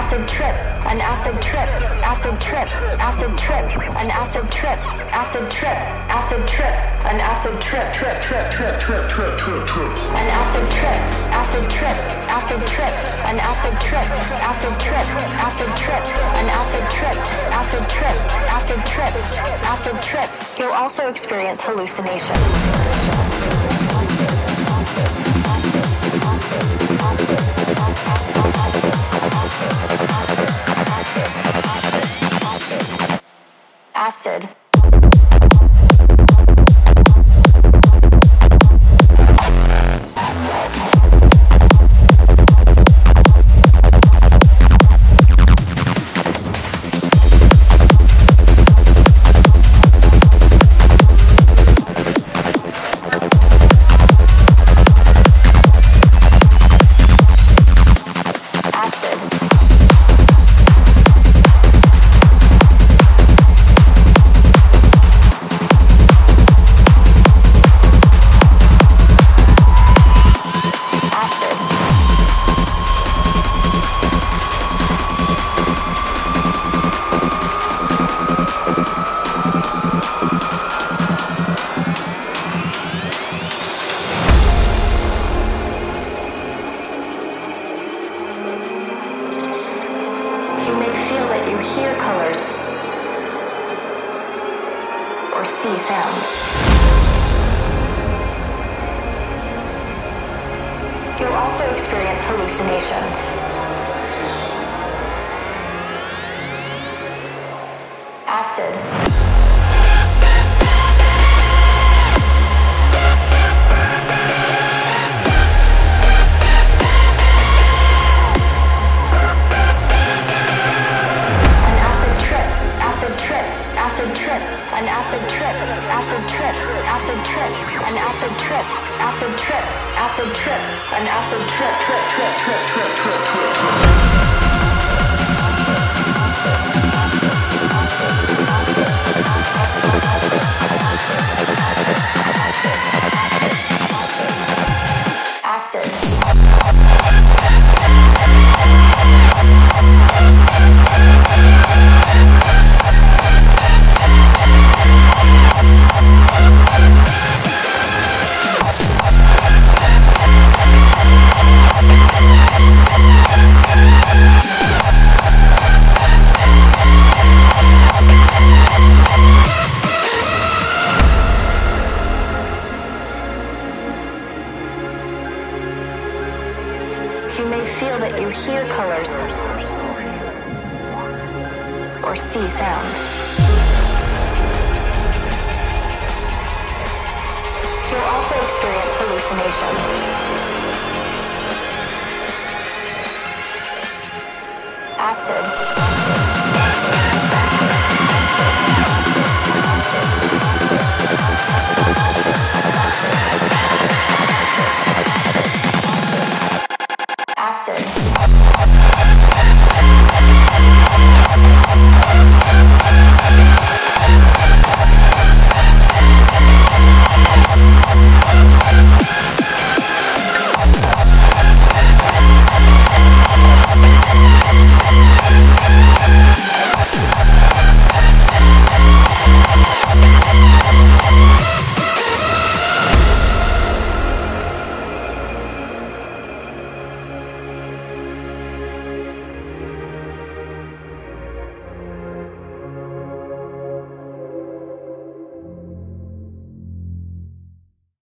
acid trip, an acid trip, acid trip, acid trip, an acid trip, acid trip, acid trip, an acid trip, trip, trip, trip, trip, trip, trip, trip, an acid trip, acid trip, acid trip, an acid trip, acid trip, acid trip, an acid trip, acid trip, acid trip, acid trip. You'll also experience hallucination. Acid.